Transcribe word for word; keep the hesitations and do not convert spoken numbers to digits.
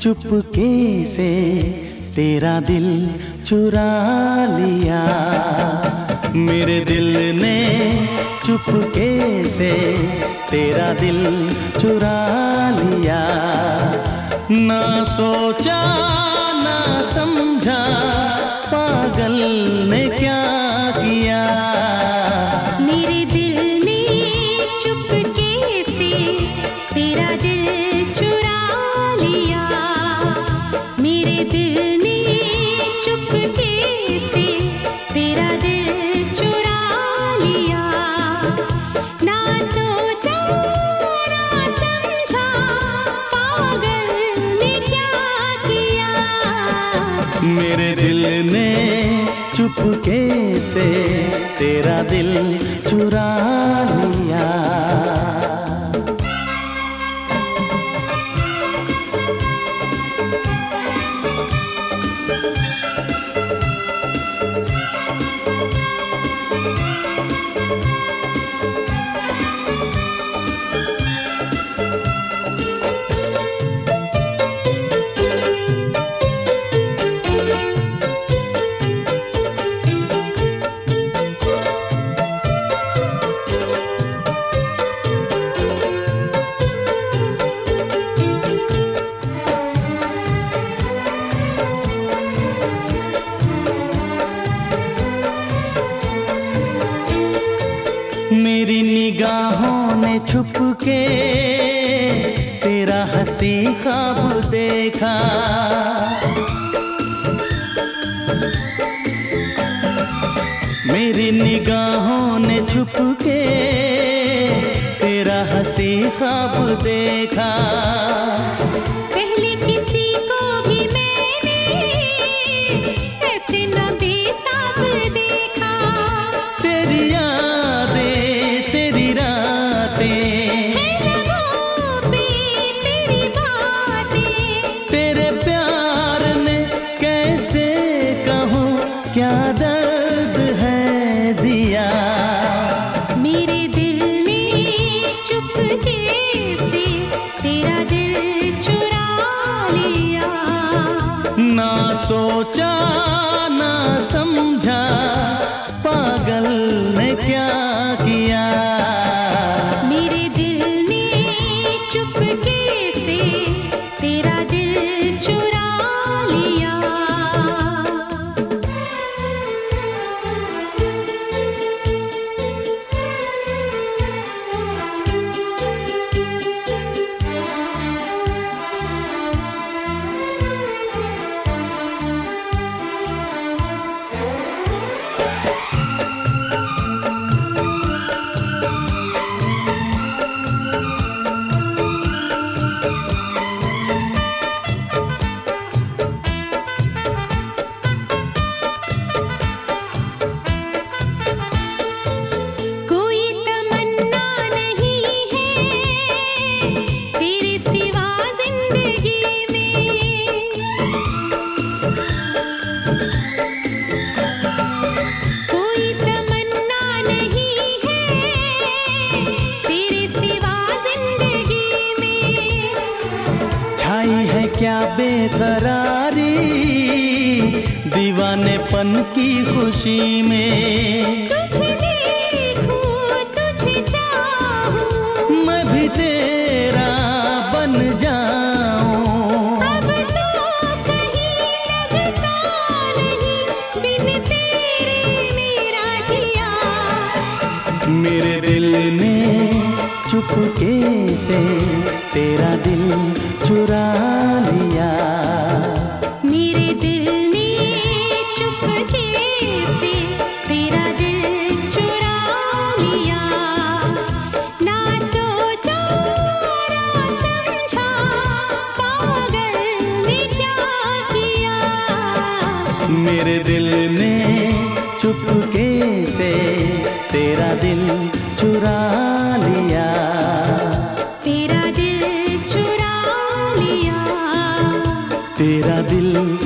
चुपके से तेरा दिल चुरा लिया। मेरे दिल ने चुपके से तेरा दिल चुरा लिया। ना सोचा ना समझा पागल ने क्या किया। मेरे दिल ने चुपके से तेरा दिल चुरा लिया। मेरे दिल ने चुपके से तेरा दिल चुरा लिया। ना सोचा ना समझा पागल ने क्या किया। मेरे दिल ने चुपके से तेरा दिल चुरा लिया। मेरी निगाहों ने छुपके तेरा हंसी ख्वाब देखा। मेरी निगाहों ने छुपके तेरा हंसी ख्वाब देखा। पहले किसी को भी मैंने ऐसे न बेताब देखा। तेरी यादें तेरी रातें तेरी बातें तेरे प्यार ने कैसे कहूँ क्या दर्द है दिया। मेरे दिल ने चुपके से तेरा दिल चुरा लिया। ना सोचा ना समझा पागल ने क्या किया। मेरे दिल ने चुपके से तेरा दिल चुरा लिया। कोई तमन्ना नहीं है तेरे सिवा जिंदगी में। कोई तमन्ना नहीं है तेरे सिवा जिंदगी में। छाई है क्या बेकरारी दीवानेपन की खुशी में। तुझे देखूं तुझे चाहूं मैं भी तेरा बन जाऊं। अब तो कहीं लगता नहीं बिन तेरे मेरा जिया। मेरे दिल ने चुपके से तेरा दिल चुरा लिया। मेरे दिल ने चुपके से तेरा दिल चुरा लिया। ना सोचा ना समझा पागल ने क्या किया। मेरे दिल ने चुपके से तेरा दिल चुरा लिया। तेरा दिल चुरा लिया। तेरा दिल